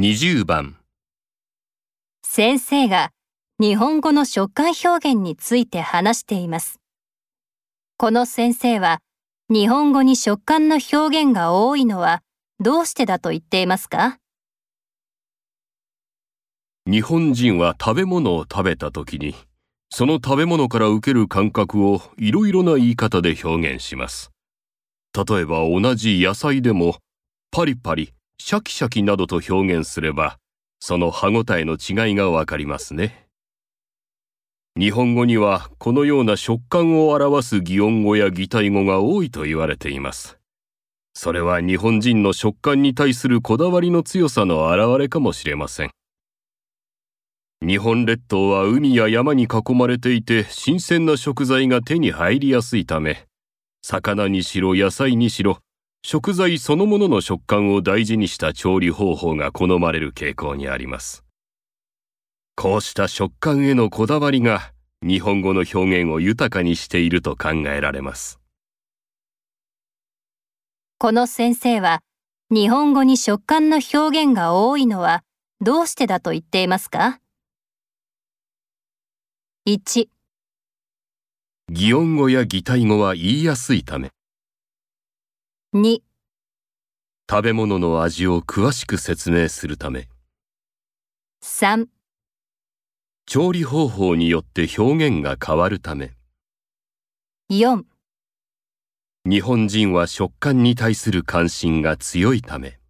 20番。 先生が日本語の食感表現について話しています。この先生は日本語に食感の表現が多いのはどうしてだと言っていますか？ 日本人は食べ物を食べたときに、その食べ物から受ける感覚をいろいろな言い方で表現します。例えば同じ野菜でも、パリパリ、シャキシャキなどと表現すれば、その歯ごたえの違いがわかりますね。日本語にはこのような食感を表す擬音語や擬態語が多いと言われています。それは日本人の食感に対するこだわりの強さの表れかもしれません。日本列島は海や山に囲まれていて新鮮な食材が手に入りやすいため、魚にしろ野菜にしろ、食材そのものの食感を大事にした調理方法が好まれる傾向にあります。こうした食感へのこだわりが日本語の表現を豊かにしていると考えられます。 この先生は日本語に食感の表現が多いのはどうしてだと言っていますか？ 1. 擬音語や擬態語は言いやすいため。 2. 食べ物の味を詳しく説明するため。 3. 調理方法によって表現が変わるため。 4. 日本人は食感に対する関心が強いため。